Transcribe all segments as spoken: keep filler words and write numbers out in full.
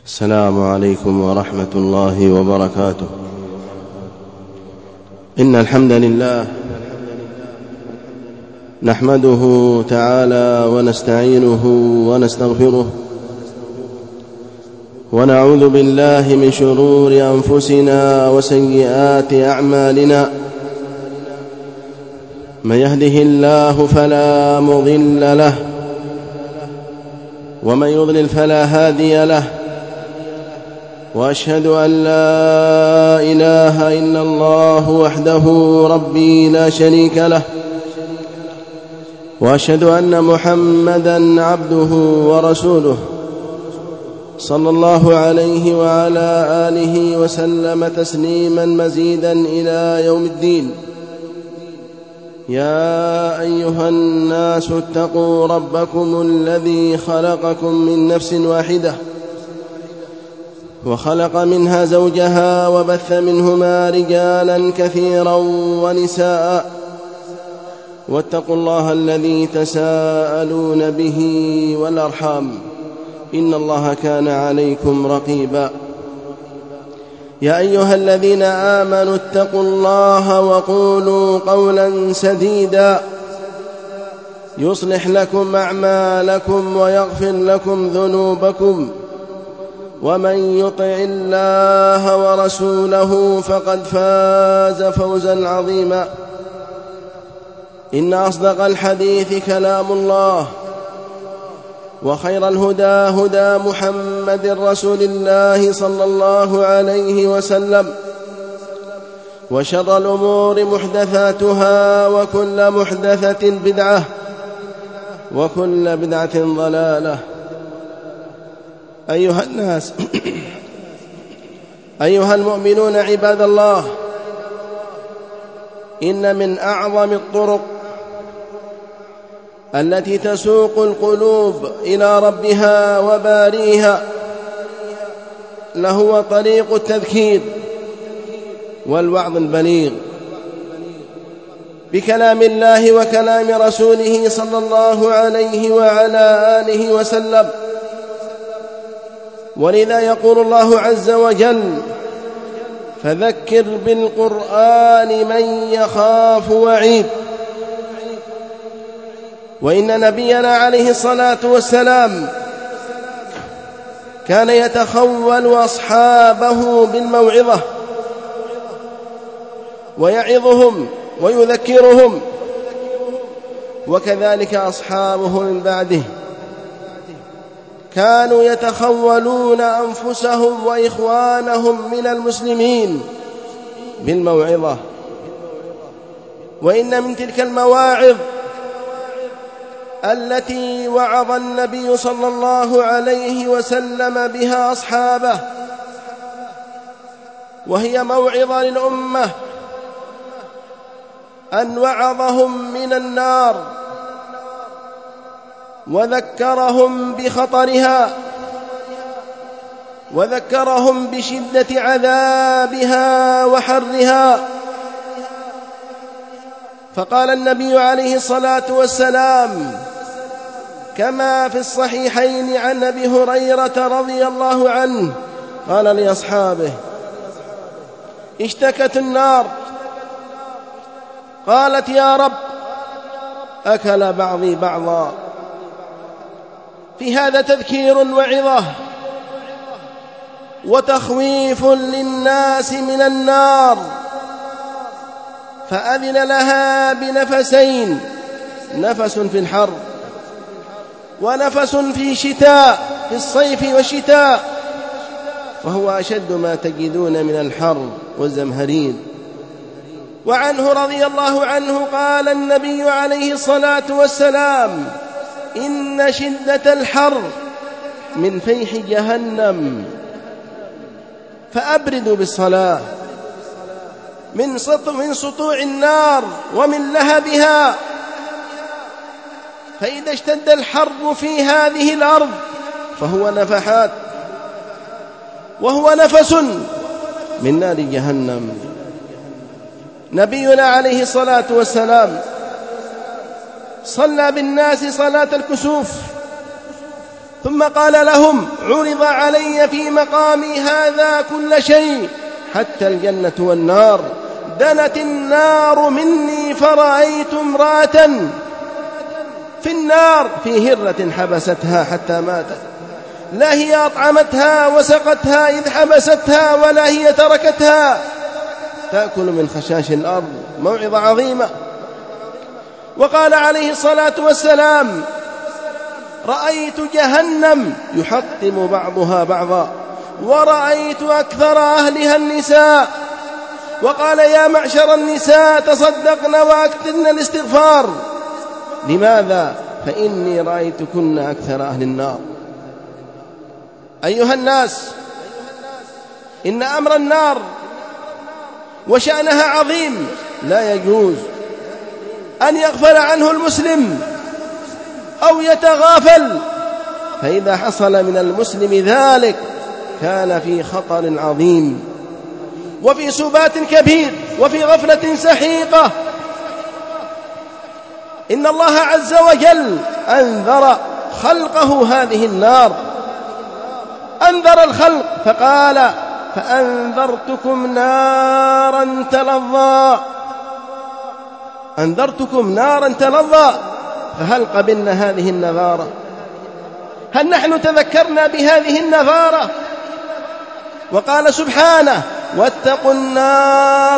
السلام عليكم ورحمة الله وبركاته. إن الحمد لله نحمده تعالى ونستعينه ونستغفره ونعوذ بالله من شرور أنفسنا وسيئات أعمالنا. من يهده الله فلا مضل له ومن يضلل فلا هادي له، وأشهد أن لا إله إلا الله وحده ربي لا شريك له، وأشهد أن محمدًا عبده ورسوله صلى الله عليه وعلى آله وسلم تسليمًا مزيدًا إلى يوم الدين. يا أيها الناس اتقوا ربكم الذي خلقكم من نفس واحدة وخلق منها زوجها وبث منهما رجالا كثيرا ونساء، واتقوا الله الذي تساءلون به والأرحام إن الله كان عليكم رقيبا. يا أيها الذين آمنوا اتقوا الله وقولوا قولا سديدا يصلح لكم أعمالكم ويغفر لكم ذنوبكم، ومن يطع الله ورسوله فقد فاز فوزا عظيما. إن أصدق الحديث كلام الله، وخير الهدى هدى محمد رسول الله صلى الله عليه وسلم، وشر الأمور محدثاتها، وكل محدثة بدعة، وكل بدعة ضلالة. أيها الناس أيها المؤمنون عباد الله، إن من أعظم الطرق التي تسوق القلوب إلى ربها وباريها لهو طريق التذكير والوعظ البليغ بكلام الله وكلام رسوله صلى الله عليه وعلى آله وسلم. ولذا يقول الله عز وجل: فذكر بالقرآن من يخاف وعيد. وإن نبينا عليه الصلاة والسلام كان يتخول أصحابه بالموعظة ويعظهم ويذكرهم، وكذلك أصحابه من بعده كانوا يتخولون أنفسهم وإخوانهم من المسلمين بالموعظة. وإن من تلك المواعظ التي وعظ النبي صلى الله عليه وسلم بها أصحابه، وهي موعظة للأمة، أن وعظهم من النار وذكرهم بخطرها وذكرهم بشدة عذابها وحرها. فقال النبي عليه الصلاة والسلام كما في الصحيحين عن أبي هريرة رضي الله عنه قال لأصحابه: اشتكت النار، قالت: يا رب، أكل بعضي بعضا. في هذا تذكير وعظة وتخويف للناس من النار، فأذن لها بنفسين: نفس في الحر، ونفس في شتاء، في الصيف والشتاء، وهو أشد ما تجدون من الحر والزمهرير. وعنه رضي الله عنه قال النبي عليه الصلاة والسلام: إن شدة الحر من فيح جهنم، فأبردوا بالصلاة من من سطوع النار ومن لهبها. فإذا اشتد الحر في هذه الأرض فهو نفحات، وهو نفس من نار جهنم. نبينا عليه الصلاة والسلام صلى بالناس صلاة الكسوف ثم قال لهم: عرض علي في مقامي هذا كل شيء حتى الجنة والنار، دنت النار مني فرأيت امرأة في النار في هرة حبستها حتى ماتت، لا هي أطعمتها وسقتها إذ حبستها ولا هي تركتها، تأكل من خشاش الأرض. موعظة عظيمة. وقال عليه الصلاة والسلام: رأيت جهنم يحطم بعضها بعضا ورأيت أكثر أهلها النساء. وقال: يا معشر النساء تصدقن وأكثرن الاستغفار. لماذا؟ فإني رأيتكن أكثر أهل النار. أيها الناس، إن أمر النار وشأنها عظيم، لا يجوز أن يغفل عنه المسلم أو يتغافل، فإذا حصل من المسلم ذلك كان في خطر عظيم وفي سبات كبير وفي غفلة سحيقة. إن الله عز وجل أنذر خلقه هذه النار، أنذر الخلق فقال: فأنذرتكم نارا تلظى. أنذرتكم نارا تلظى. فهل قبلنا هذه النذارة؟ هل نحن تذكرنا بهذه النذارة؟ وقال سبحانه: واتقوا النار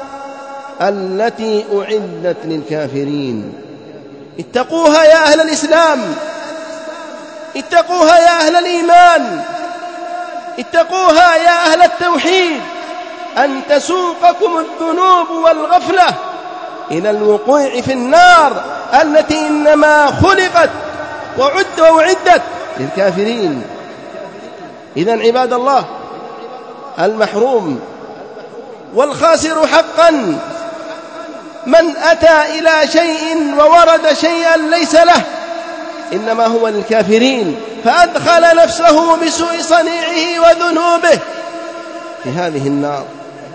التي أعدت للكافرين. اتقوها يا أهل الإسلام، اتقوها يا أهل الإيمان، اتقوها يا أهل التوحيد، أن تسوقكم الذنوب والغفلة إلى الوقوع في النار التي إنما خلقت وعد وعدت للكافرين. إذن عباد الله، المحروم والخاسر حقا من أتى إلى شيء وورد شيئا ليس له، إنما هو للكافرين، فأدخل نفسه بسوء صنيعه وذنوبه في هذه النار.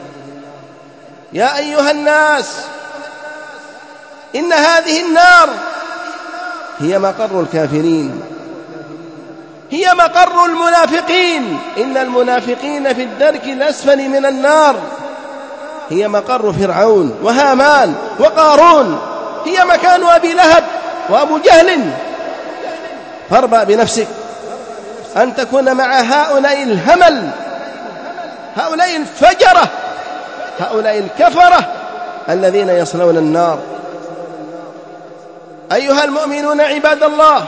يا أيها الناس، إن هذه النار هي مقر الكافرين، هي مقر المنافقين. إن المنافقين في الدرك الأسفل من النار. هي مقر فرعون وهامان وقارون، هي مكان أبي لهب وأبو جهل. فاربأ بنفسك أن تكون مع هؤلاء الهمل، هؤلاء الفجرة، هؤلاء الكفرة الذين يصلون النار. أيها المؤمنون عباد الله،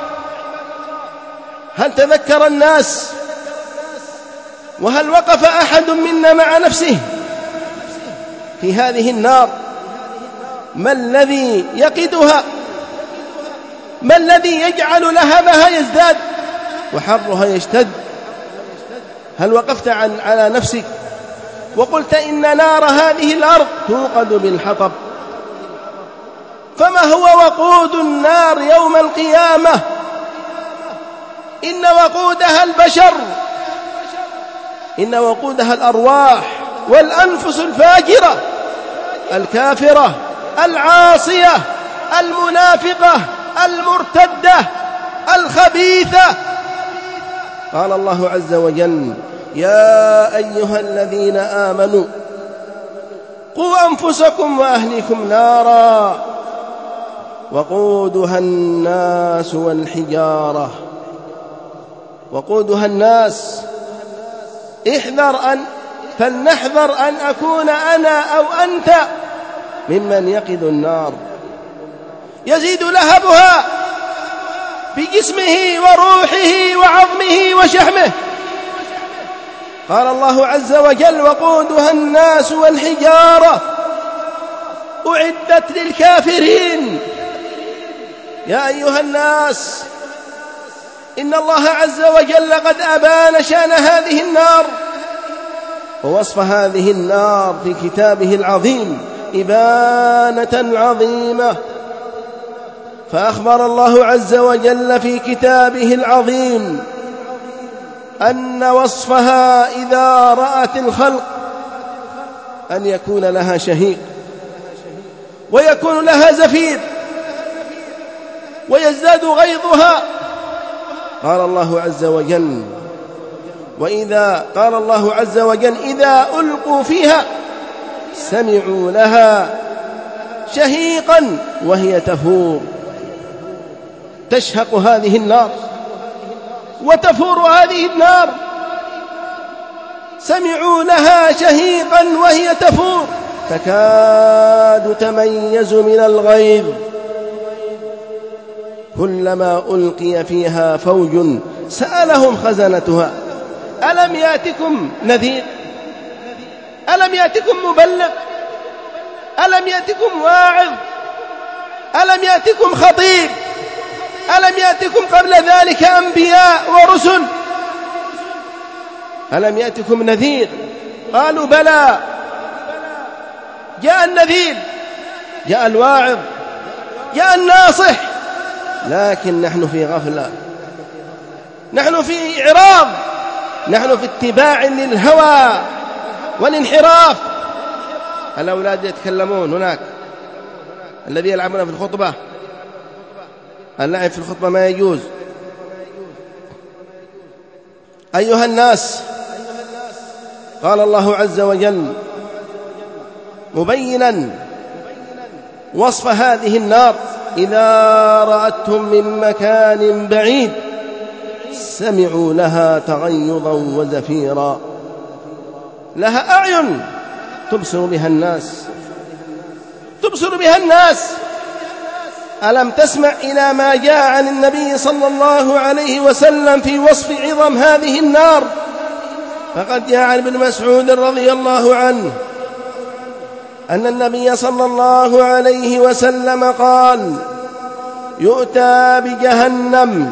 هل تذكر الناس وهل وقف أحد منا مع نفسه في هذه النار؟ ما الذي يقدها؟ ما الذي يجعل لهبها يزداد وحرها يشتد؟ هل وقفت عن على نفسك وقلت إن نار هذه الأرض توقد بالحطب؟ فما هو وقود النار يوم القيامة؟ إن وقودها البشر، إن وقودها الأرواح والأنفس الفاجرة الكافرة العاصية المنافقة المرتدة الخبيثة. قال الله عز وجل: يا أيها الذين آمنوا قوا أنفسكم وأهليكم نارا وقودها الناس والحجارة. وقودها الناس، احذر أن فلنحذر أن أكون أنا أو أنت ممن يقد النار. يزيد لهبها بجسمه وروحه وعظمه وشحمه. قال الله عز وجل: وقودها الناس والحجارة أعدت للكافرين. يا أيها الناس، إن الله عز وجل قد أبان شأن هذه النار ووصف هذه النار في كتابه العظيم إبانة عظيمة. فأخبر الله عز وجل في كتابه العظيم أن وصفها إذا رأت الخلق أن يكون لها شهيق ويكون لها زفير ويزداد غيظها قال الله عز وجل وإذا قال الله عز وجل إذا ألقوا فيها سمعوا لها شهيقا وهي تفور. تشهق هذه النار وتفور هذه النار. سمعوا لها شهيقا وهي تفور تكاد تميز من الغيظ كلما ألقي فيها فوج سألهم خزنتها ألم يأتكم نذير ألم يأتكم مبلغ ألم يأتكم واعظ ألم يأتكم خطيب ألم يأتكم قبل ذلك أنبياء ورسل ألم يأتكم نذير؟ قالوا بلى، جاء النذير، جاء الواعظ، جاء الناصح، لكن نحن في غفلة، نحن في إعراض، نحن في اتباع للهوى والانحراف. الأولاد يتكلمون هناك، الذي يلعبون في الخطبة، اللعب في الخطبة ما يجوز. أيها الناس، قال الله عز وجل مبينا وصف هذه النار إذا رأتهم من مكان بعيد سمعوا لها تغيظا وزفيرا. لها أعين تبصر بها الناس، تبصر بها الناس. ألم تسمع إلى ما جاء عن النبي صلى الله عليه وسلم في وصف عظم هذه النار؟ فقد جاء عن ابن مسعود رضي الله عنه أن النبي صلى الله عليه وسلم قال يؤتى بجهنم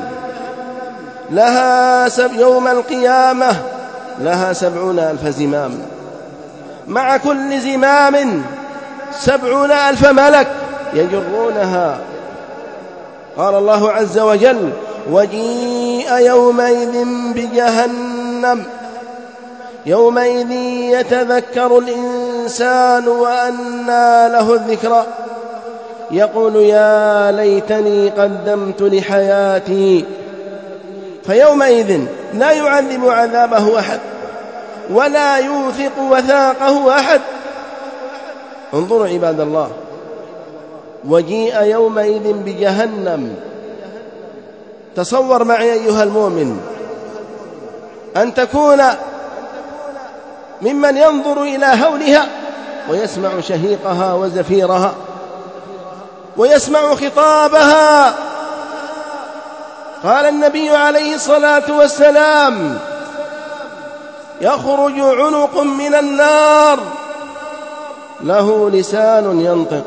لها سب يوم القيامة لها سبعون ألف زمام، مع كل زمام سبعون ألف ملك يجرونها. قال الله عز وجل وجيء يومئذ بجهنم يومئذ يتذكر الإنسان وأنى له الذكرى يقول يا ليتني قدمت لحياتي. فيومئذ لا يعذب عذابه أحد ولا يوثق وثاقه أحد. انظروا عباد الله، وجيء يومئذ بجهنم. تصور معي أيها المؤمن أن تكون ممن ينظر إلى هولها ويسمع شهيقها وزفيرها ويسمع خطابها. قال النبي عليه الصلاة والسلام يخرج عنق من النار له لسان ينطق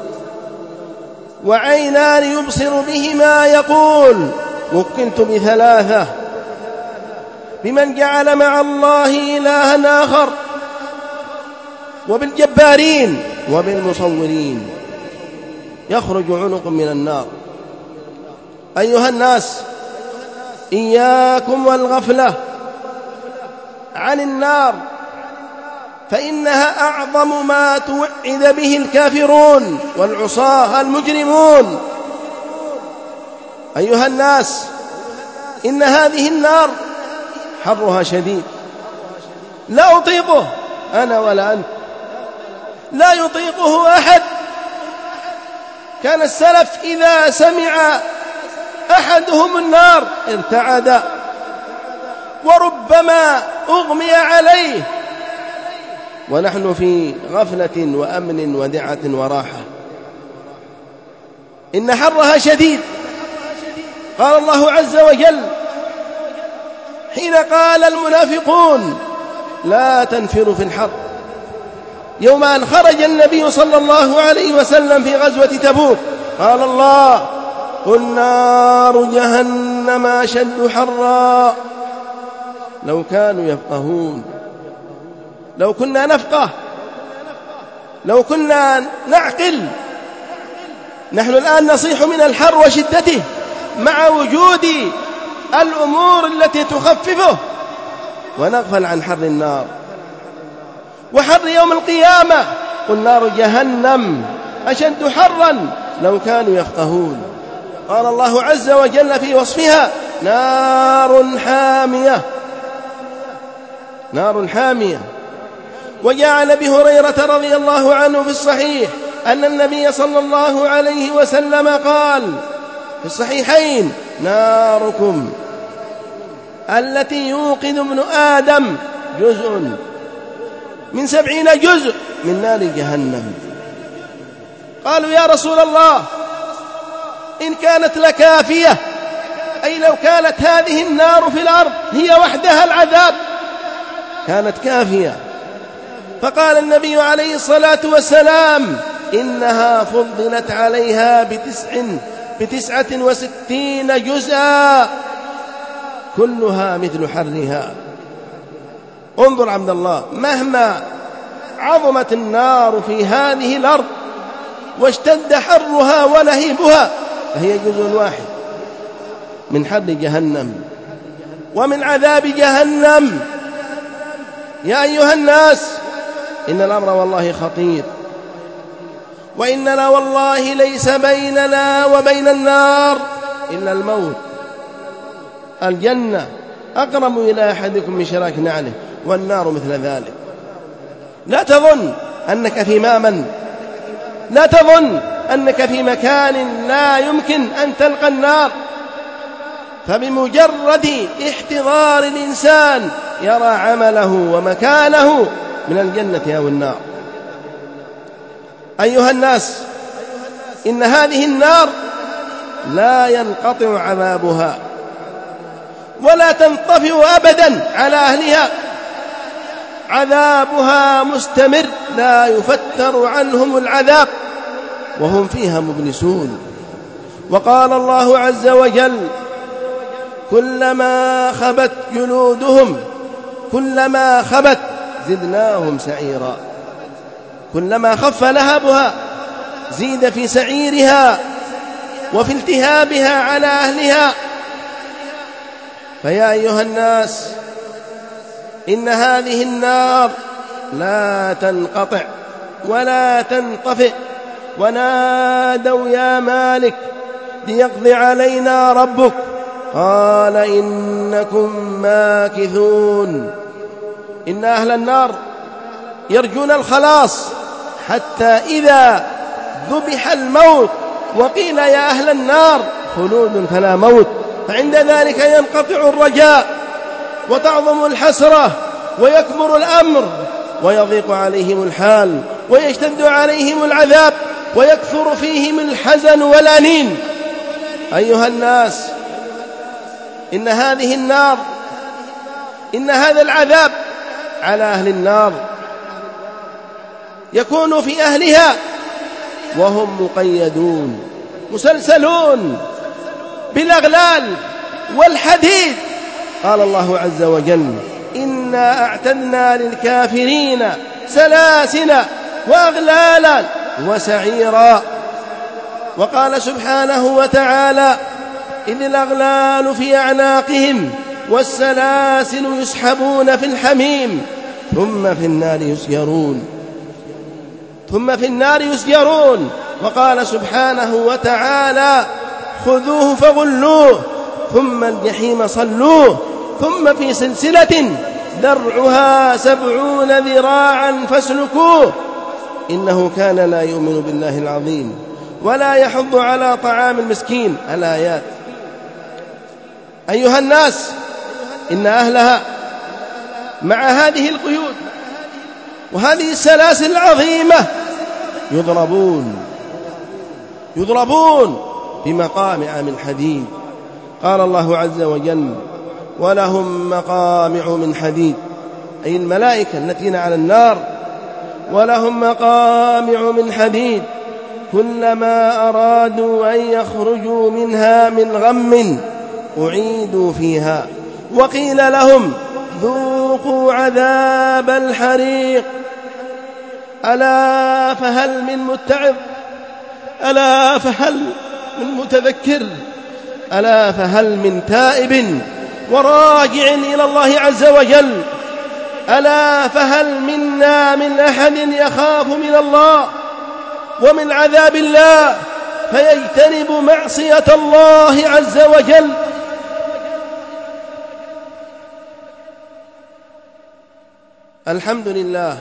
وعينان يبصر بهما يقول وكلت بثلاثة بمن جعل مع الله إلها آخر وبالجبارين وبالمصورين. يخرج عنق من النار. أيها الناس، إياكم والغفلة عن النار، فإنها أعظم ما توعد به الكافرون والعصاة المجرمون. أيها الناس، إن هذه النار حرها شديد، لا أطيقه أنا ولا أنت، لا يطيقه أحد. كان السلف إذا سمع أحدهم النار ارتعد وربما أغمي عليه، ونحن في غفلة وأمن ودعة وراحة. إن حرها شديد. قال الله عز وجل حين قال المنافقون لا تنفروا في الحر يوم أن خرج النبي صلى الله عليه وسلم في غزوة تبوك، قال الله قل نار جهنم أشد حرا. لو كانوا يفقهون، لو كنا نفقه، لو كنا نعقل. نحن الآن نصيح من الحر وشدته مع وجود الأمور التي تخففه، ونغفل عن حر النار وحر يوم القيامة. قل نار جهنم أشد حرا لو كانوا يفقهون. قال الله عز وجل في وصفها نار حامية، نار حامية. وجاء عن أبي هريرة رضي الله عنه في الصحيح أن النبي صلى الله عليه وسلم قال في الصحيحين: ناركم التي يوقد ابن آدم جزء من سبعين جزء من نار جهنم. قالوا: يا رسول الله، إن كانت لكافية، أي لو كانت هذه النار في الأرض هي وحدها العذاب كانت كافية. فقال النبي عليه الصلاة والسلام: إنها فضلت عليها بتسع بتسعة وستين جزءا كلها مثل حرها. انظر عبد الله، مهما عظمت النار في هذه الأرض واشتد حرها ولهيبها فهي جزء واحد من حر جهنم ومن عذاب جهنم. يا أيها الناس، إن الأمر والله خطير، وإننا والله ليس بيننا وبين النار إلا الموت. الجنة أقرب إلى أحدكم من شراك نعله، والنار مثل ذلك. لا تظن أنك في مأمن، لا تظن أنك في مكان لا يمكن أن تلقى النار، فبمجرد احتضار الإنسان يرى عمله ومكانه من الجنة أو النار. أيها الناس، إن هذه النار لا ينقطع عذابها ولا تنطفئ أبدا على أهلها، عذابها مستمر لا يفتر عنهم العذاب وهم فيها مبلسون. وقال الله عز وجل: كلما خبت جلودهم كلما خبت زدناهم سعيرا. كلما خف لهبها زيد في سعيرها وفي التهابها على أهلها. فيا أيها الناس، إن هذه النار لا تنقطع ولا تنطفئ. ونادوا: يا مالك ليقضي علينا ربك، قال: إنكم ماكثون. إن أهل النار يرجون الخلاص حتى إذا ذبح الموت وقيل: يا أهل النار خلود فلا موت، فعند ذلك ينقطع الرجاء وتعظم الحسرة ويكبر الأمر ويضيق عليهم الحال ويشتد عليهم العذاب ويكثر فيهم الحزن والأنين. أيها الناس، إن هذه النار، إن هذا العذاب على أهل النار يكون في أهلها وهم مقيدون مسلسلون بالأغلال والحديد. قال الله عز وجل: إنا أعتدنا للكافرين سلاسل وأغلالا وسعيرا. وقال سبحانه وتعالى: إذ الأغلال في أعناقهم والسلاسل يسحبون في الحميم ثم في النار يسجرون ثم في النار يسجرون. وقال سبحانه وتعالى: خذوه فغلوه ثم الجحيم صلوه ثم في سلسلة درعها سبعون ذراعا فاسلكوه إنه كان لا يؤمن بالله العظيم ولا يحض على طعام المسكين. الآيات. أيها الناس، إن أهلها مع هذه القيود وهذه السلاسل العظيمة يضربون يضربون بمقامع من حديد. قال الله عز وجل: ولهم مقامع من حديد، أي الملائكة التي على النار. ولهم مقامع من حديد كلما أرادوا أن يخرجوا منها من غم أعيدوا فيها وقيل لهم ذوقوا عذاب الحريق. ألا فهل من متعظ، ألا فهل من متذكر، ألا فهل من تائب وراجع إلى الله عز وجل. ألا فهل منا من أحد يخاف من الله ومن عذاب الله فيجتنب معصية الله عز وجل. الحمد لله،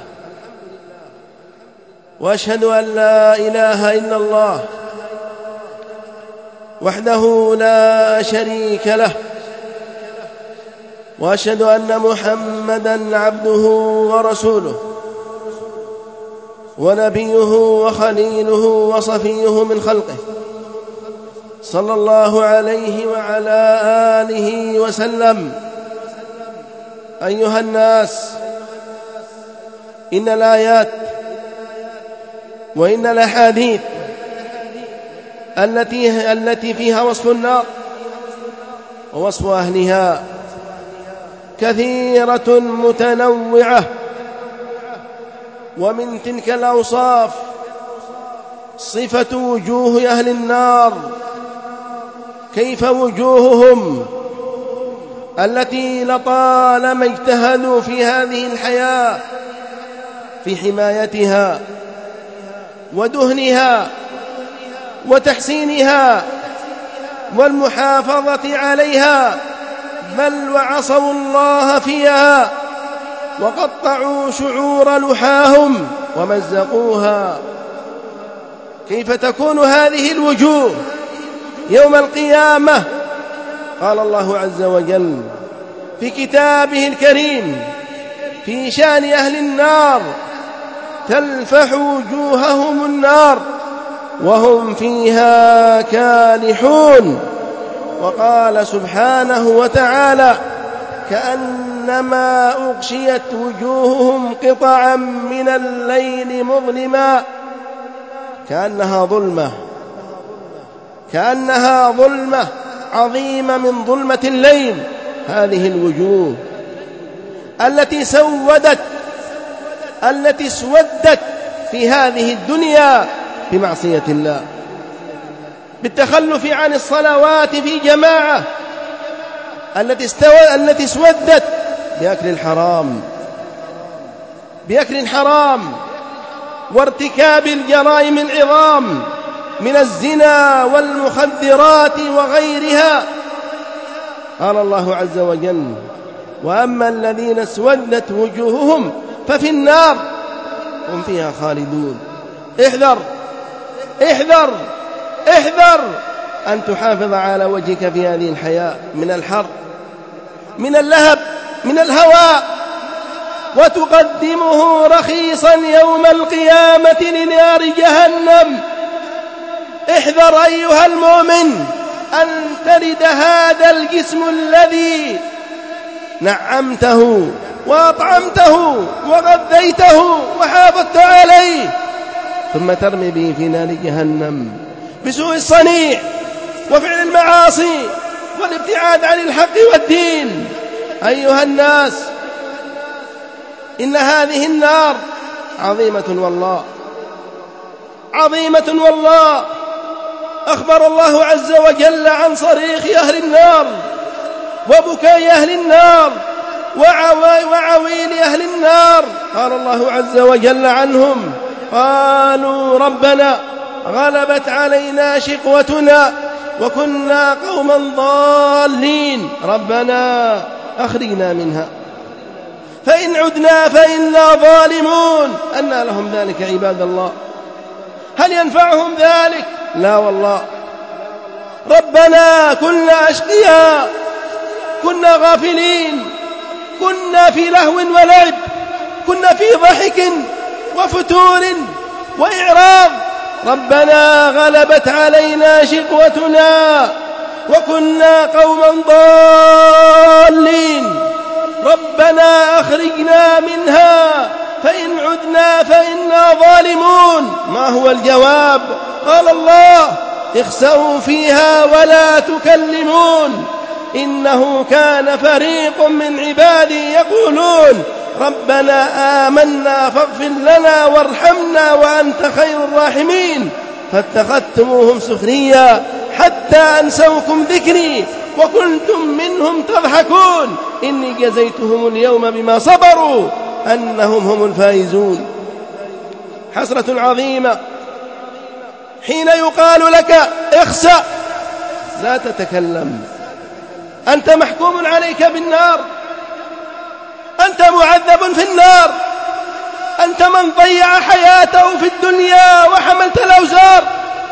وأشهد أن لا إله إلا الله وحده لا شريك له، وأشهد أن محمدًا عبده ورسوله ونبيه وخليله وصفيه من خلقه، صلى الله عليه وعلى آله وسلم. أيها الناس، إن الآيات وإن الأحاديث التي التي فيها وصف النار ووصف أهلها كثيرة متنوعة، ومن تلك الأوصاف صفة وجوه أهل النار، كيف وجوههم التي لطالما اجتهدوا في هذه الحياة في حمايتها ودهنها وتحسينها والمحافظة عليها، بل وعصوا الله فيها وقطعوا شعور لحاهم ومزقوها. كيف تكون هذه الوجوه يوم القيامة؟ قال الله عز وجل في كتابه الكريم في شأن أهل النار: تلفح وجوههم النار وهم فيها كالحون. وقال سبحانه وتعالى: كأنما أغشيت وجوههم قطعا من الليل مظلما، كأنها ظلمة كأنها ظلمة عظيمة من ظلمة الليل. هذه الوجوه التي سودت التي اسودت في هذه الدنيا بمعصية الله، بالتخلف عن الصلوات في جماعة، التي استوى التي اسودت بأكل الحرام بأكل الحرام وارتكاب الجرائم العظام من الزنا والمخدرات وغيرها. قال الله عز وجل: وأما الذين اسودت وجوههم ففي النار هم فيها خالدون. احذر احذر احذر أن تحافظ على وجهك في هذه الحياة من الحر، من اللهب، من الهواء، وتقدمه رخيصا يوم القيامة لنار جهنم. احذر أيها المؤمن أن ترد هذا الجسم الذي نعمته وأطعمته وغذيته وحافظت عليه، ثم ترمي به في نار جهنم بسوء الصنيع وفعل المعاصي والابتعاد عن الحق والدين. أيها الناس، إن هذه النار عظيمة والله، عظيمة والله. أخبر الله عز وجل عن صريخ أهل النار وبكاء أهل النار وعويل أهل النار. قال الله عز وجل عنهم: قالوا ربنا غلبت علينا شقوتنا وكنا قوما ضالين، ربنا أخرجنا منها فإن عدنا فإنا ظالمون. أنى لهم ذلك عباد الله؟ هل ينفعهم ذلك؟ لا والله. ربنا كنا أشقياء، كنا غافلين، كنا في لهو ولعب، كنا في ضحك وفتور وإعراض. ربنا غلبت علينا شقوتنا وكنا قوما ضالين، ربنا أخرجنا منها فإن عدنا فإنا ظالمون. ما هو الجواب؟ قال الله: اخسئوا فيها ولا تكلمون إنه كان فريق من عبادي يقولون ربنا آمنا فاغفر لنا وارحمنا وأنت خير الراحمين، فاتخذتموهم سخريا حتى أنسوكم ذكري وكنتم منهم تضحكون إني جزيتهم اليوم بما صبروا أنهم هم الفائزون. حسرة عظيمة حين يقال لك اخسأ، لا تتكلم، أنت محكوم عليك بالنار، أنت معذب في النار، من ضيع حياته في الدنيا وحملت الأوزار.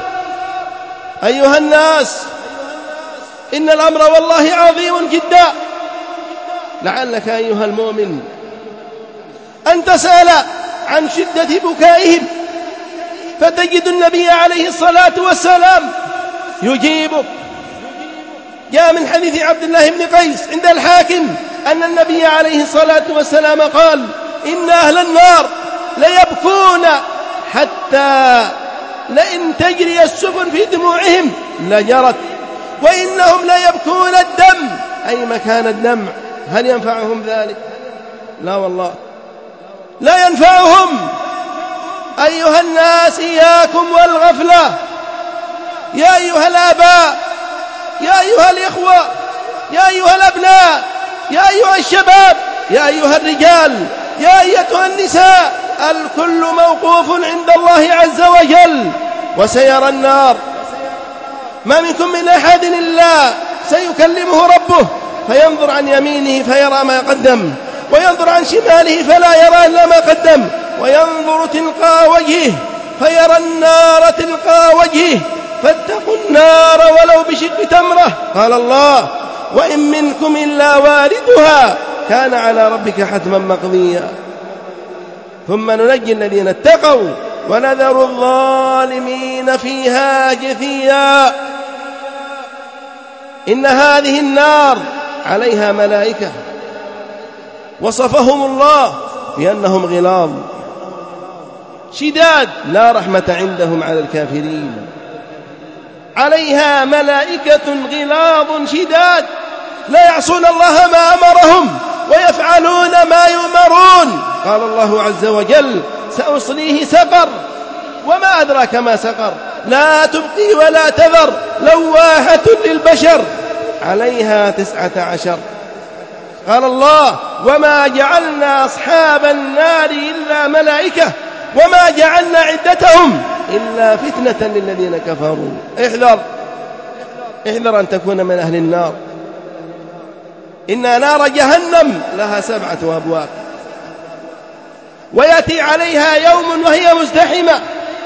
أيها الناس، إن الأمر والله عظيم جدا. لعلك أيها المؤمن أن تسأل عن شدة بكائهم، فتجد النبي عليه الصلاة والسلام يجيبك. جاء من حديث عبد الله بن قيس عند الحاكم أن النبي عليه الصلاة والسلام قال: إن أهل النار ليبكون حتى لئن تجري السفن في دموعهم لجرت، وإنهم ليبكون الدم، أي مكان الدمع. هل ينفعهم ذلك؟ لا والله، لا ينفعهم. أيها الناس، إياكم والغفلة. يا أيها الآباء، يا أيها الإخوة، يا أيها الأبناء، يا أيها الشباب، يا أيها الرجال، يا أيتها النساء، الكل موقوف عند الله عز وجل وسيرى النار. ما منكم من أحد إلا سيكلمه ربه، فينظر عن يمينه فيرى ما قدم، وينظر عن شماله فلا يرى إلا ما قدم، وينظر تلقاء وجهه فيرى النار تلقاء وجهه، فاتقوا النار ولو بشق تمرة. قال الله: وإن منكم إلا واردها كان على ربك حتما مقضيا. ثم ننجي الذين اتقوا ونذر الظالمين فيها جثيا. إن هذه النار عليها ملائكة وصفهم الله بأنهم غلاظ شداد لا رحمة عندهم على الكافرين. عليها ملائكة غلاظ شداد لا يعصون الله ما أمرهم ويفعلون ما يؤمرون. قال الله عز وجل: سأصليه سقر، وما أدراك ما سقر، لا تبقي ولا تذر، لواحة للبشر، عليها تسعة عشر. قال الله: وما جعلنا أصحاب النار إلا ملائكة وما جعلنا عدتهم إلا فتنة للذين كفروا. احذر احذر أن تكون من أهل النار. إن نار جهنم لها سبعة أبواب، ويأتي عليها يوم وهي مزدحمة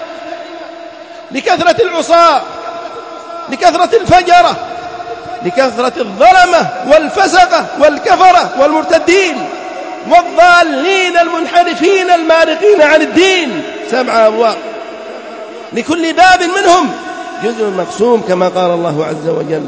لكثرة العصاة، لكثرة الفجرة، لكثرة الظلمة والفسقة والكفرة والمرتدين والضالين المنحرفين المارقين عن الدين. سبعة أبواب، لكل باب منهم جزء مقسوم كما قال الله عز وجل.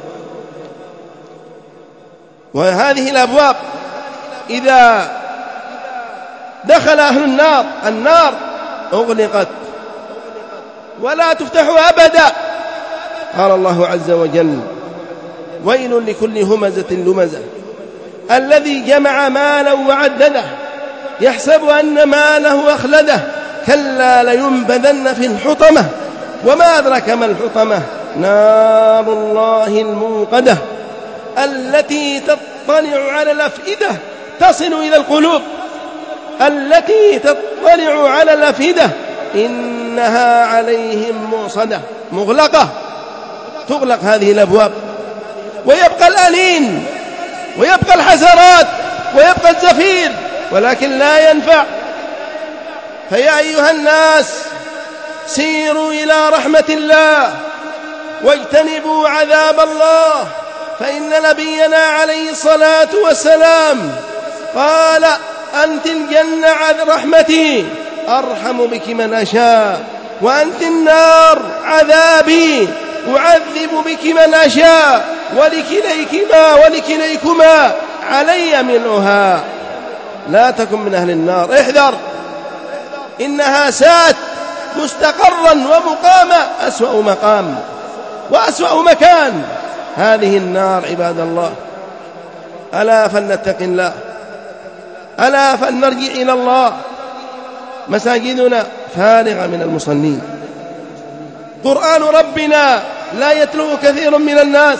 وهذه الأبواب إذا دخل أهل النار النار أغلقت ولا تفتح أبدا. قال الله عز وجل: ويل لكل همزة لمزة الذي جمع مالا وعدده يحسب أن ماله أخلده كلا لينبذن في الحطمة وما أدرك ما الحطمة نار الله الموقدة التي تطلع على الأفئدة تصل إلى القلوب، التي تطلع على الأفئدة إنها عليهم مؤصدة. مغلقة، تغلق هذه الأبواب، ويبقى الأنين ويبقى الحسرات ويبقى الزفير، ولكن لا ينفع. فيا أيها الناس، سيروا إلى رحمة الله واجتنبوا عذاب الله، فإن نبينا عليه الصلاة والسلام قال: أنت الجنة رحمتي أرحم بك من أشاء، وأنت النار عذابي أعذب بك من أشاء، ولكليكما ولكليكما علي ملؤها. لا تكن من أهل النار. احذر، إنها سات مستقرا ومقاما، أسوأ مقام وأسوأ مكان هذه النار. عباد الله، ألا فلنتق الله، ألا فلنرجع إلى الله. مساجدنا فارغة من المصلين، قرآن ربنا لا يتلوه كثير من الناس،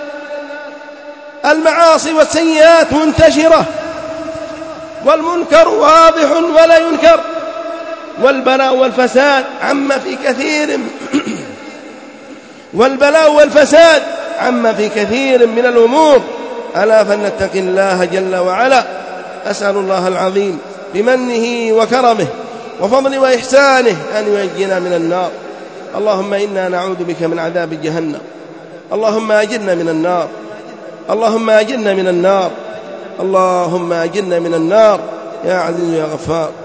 المعاصي والسيئات منتشرة، والمنكر واضح ولا ينكر، والبلاء والفساد عم في كثير والبلاء والفساد عم في كثير من الأمور. ألا فلنتق الله جل وعلا. أسأل الله العظيم بمنه وكرمه وفضله وإحسانه أن ينجينا من النار. اللهم إنا نعوذ بك من عذاب جهنم. اللهم أجرنا من النار. اللهم أجرنا من النار. اللهم أجرنا من النار يا عزيز يا غفار.